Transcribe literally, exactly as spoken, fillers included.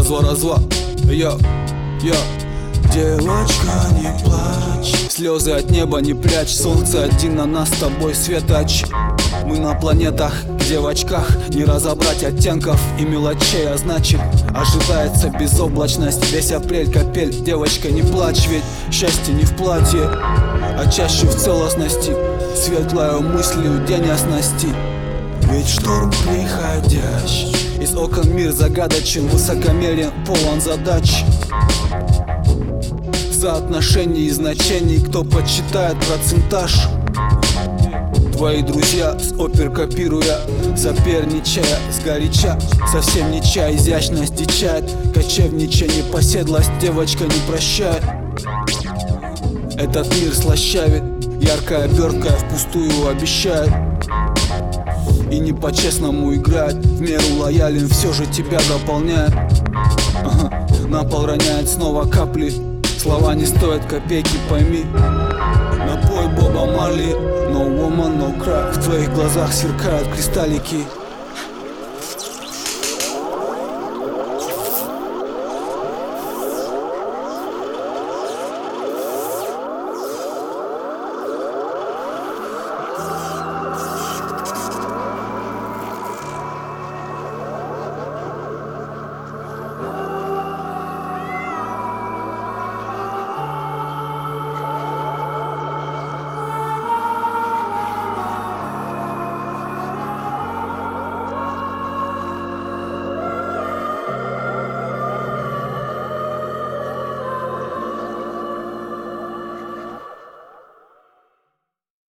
Развал, развал, йо, йо. Девочка, не плачь, Слезы от неба не прячь, солнце один на нас с тобой светоч. Мы на планетах, где в очках не разобрать оттенков и мелочей, а значит ожидается безоблачность. Весь апрель капель, девочка, не плачь, ведь счастье не в платье, а чаще в целостности. Светлая мыслью день оснасти, ведь шторм приходящий. из окон мир загадочен, высокомерен, полон задач, соотношений и значений. Кто подсчитает процентаж? Твои друзья с опер копируя, соперничая сгоряча. Совсем не чай, изящность дичает, кочевничая, непоседлость девочка не прощает. Этот мир слащавит, яркая обертка впустую обещает и не по-честному играет. В меру лоялен, все же тебя дополняет. Ага. На пол роняет снова капли, слова не стоят копейки, пойми. Напой Боба Марли, no woman, no cry. В твоих глазах сверкают кристаллики.